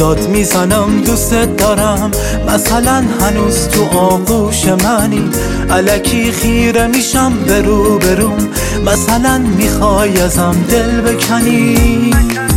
داد میزنم دوست دارم، مثلا هنوز تو آغوش منی، الکی خیره میشم برو بروم، مثلا میخوای ازم دل بکنی،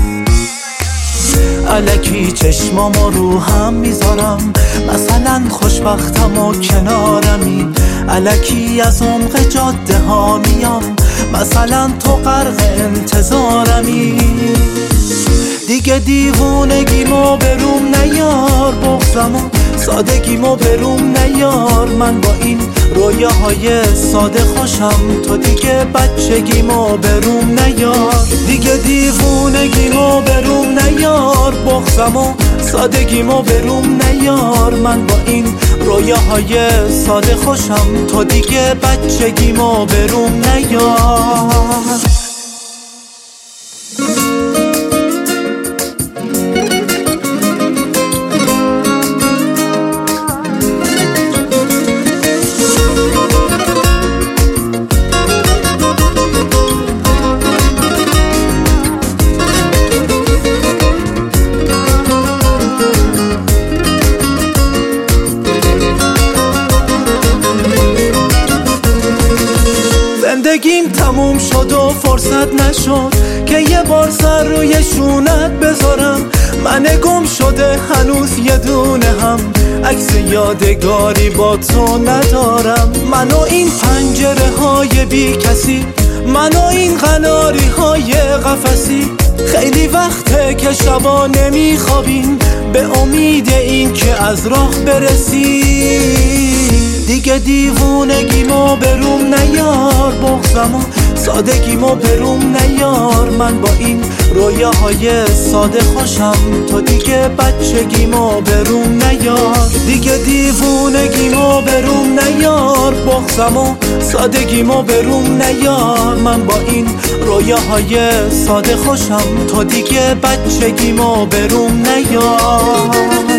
الکی چشمامو رو هم میذارم، مثلا خوشبختم و کنارمی، الکی از عمق جاده ها میام، مثلا تو غرق انتظارمی، دیگه دیوونگیمو بروم نیار، بغضمو سادگیمو بروم نیار، من با این رویاهای ساده خوشم، تو دیگه بچگیمو بروم نیار، دیگه دیوونگیمو بروم نیار، بغضمو سادگیمو بروم نیار، من با این رویاهای ساده خوشم، تو دیگه بچگیمو بروم نیار. زندگیم تموم شد و فرصت نشد که یه بار سر روی شونت بذارم، من گم شده هنوز یه دونه هم عکس یادگاری با تو ندارم، من و این پنجره های بی کسی، من و این قناری های قفسی، خیلی وقته که شبا نمیخوابیم به امید این که از راه برسی، دیگه دیوونگیمو بروم نیار، بغضمو سادگیمو بروم نیار، من با این رویاهای ساده خوشم، تو دیگه بچگیمو بروم نیار، دیگه دیوونگیمو بروم نیار، بغضمو سادگیمو بروم نیار، من با این رویاهای ساده خوشم، تو دیگه بچگیمو بروم نیار.